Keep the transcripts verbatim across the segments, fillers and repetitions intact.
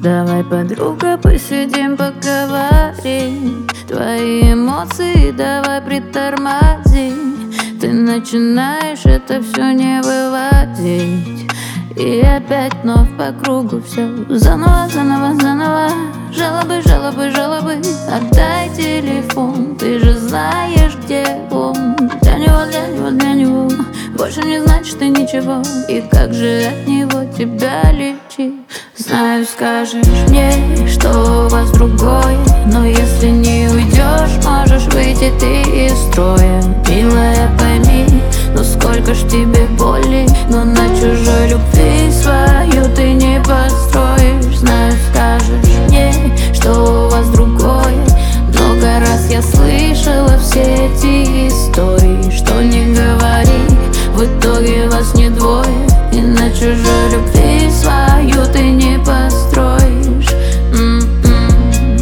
Давай, подруга, посидим, поговорим. Твои эмоции давай притормози. Ты начинаешь это все не выводить, и опять вновь по кругу все заново, заново, заново. Жалобы, жалобы, жалобы. Отдай телефон, ты же знаешь, где он. Для него, для него, для него больше не значит и ничего. И как же от него тебя лечить? Знаю, скажешь мне, что у вас другое, но если не уйдешь, можешь выйти ты из строя. Милая, пойми, ну сколько ж тебе боли, но на чужой любви свою ты не построишь. Знаю, скажешь мне, что у вас другое. Много раз я слышала все эти истории. Что не говори, в итоге вас не двое, и на чужой любви свою ты не построишь. М-м.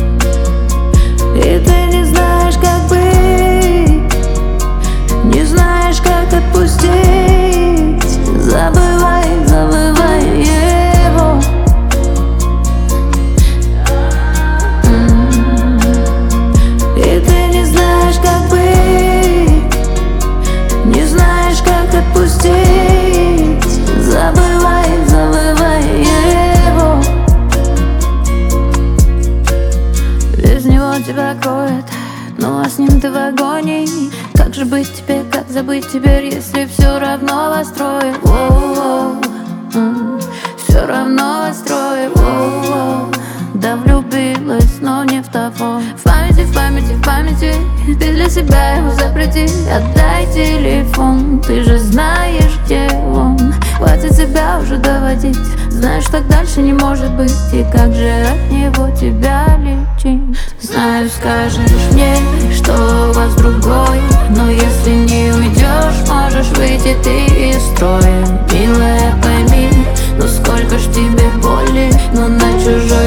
И ты не знаешь, как быть, не знаешь, как отпустить. Забывай, забывай его. И ты не знаешь, как быть, не знаешь, как отпустить. Забывай, забывай его. Без него тебя кроет, ну а с ним ты в агонии. Как же быть тебе, как забыть теперь, если все равно вас трое? Все равно вас трое. Да, влюбилась, но не в того. В памяти, в памяти, в памяти ты для себя его запрети. Отдай телефон, ты же знаешь, где он. Хватит себя уже доводить, знаешь, так дальше не может быть. И как же от него тебя лечить? Знаю, скажешь мне, что у вас другое, но если не уйдешь, можешь выйти ты из строя. Милая, пойми, ну сколько ж тебе боли, но на чужой